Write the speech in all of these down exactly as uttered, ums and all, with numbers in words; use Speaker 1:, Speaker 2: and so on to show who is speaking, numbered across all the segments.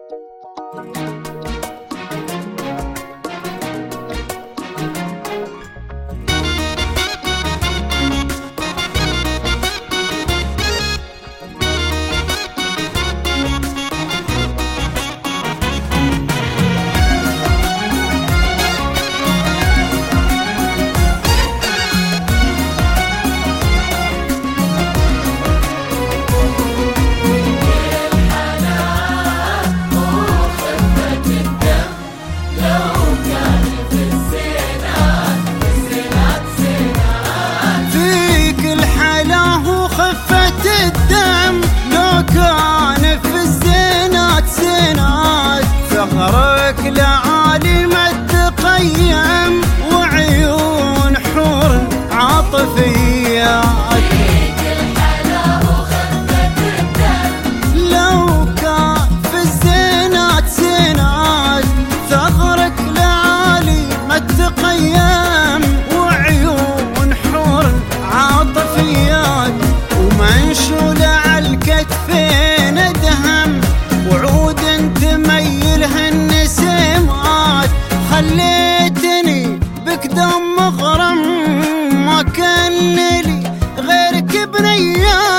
Speaker 1: الدم لو كان في الزينات زينات، ثغرك لعالي ما تقيم، وعيون حور عاطفيات.
Speaker 2: فيك الحلا وخفة الدم
Speaker 1: لو كان في الزينات زينات، ثغرك لعالي ما تقيم، وعيون حور عاطفيات، ومنشول عالكتفين ادهم، وعود تميلها النسيمات. خليتني بك دم مغرم، ما كان لي غيرك بنيات.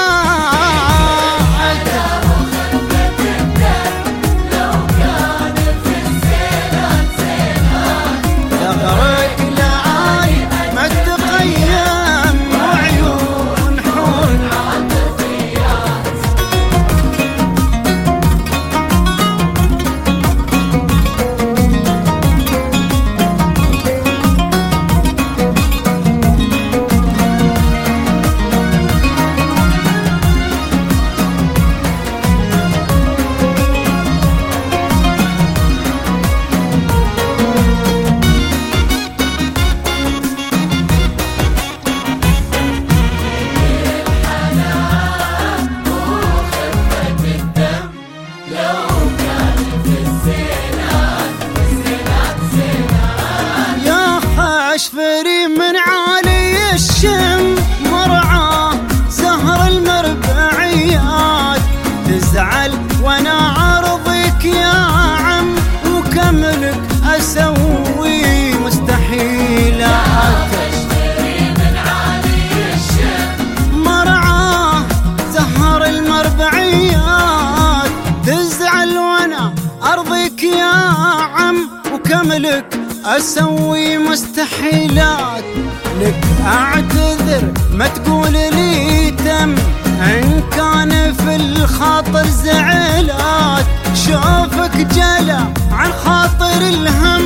Speaker 1: اشفري من عالي الشم، مرعاه زهر المربعيات، تزعل وانا عرضك يا عم، وكملك اسوي مستحيلات.
Speaker 2: اشفري من عالي الشم،
Speaker 1: مرعاه زهر المربعيات، تزعل وانا ارضك يا عم، وكملك أسوي مستحيلات. لك أعتذر ما تقول لي تم، إن كان في الخاطر زعلات، شوفك جلا عن خاطر الهم.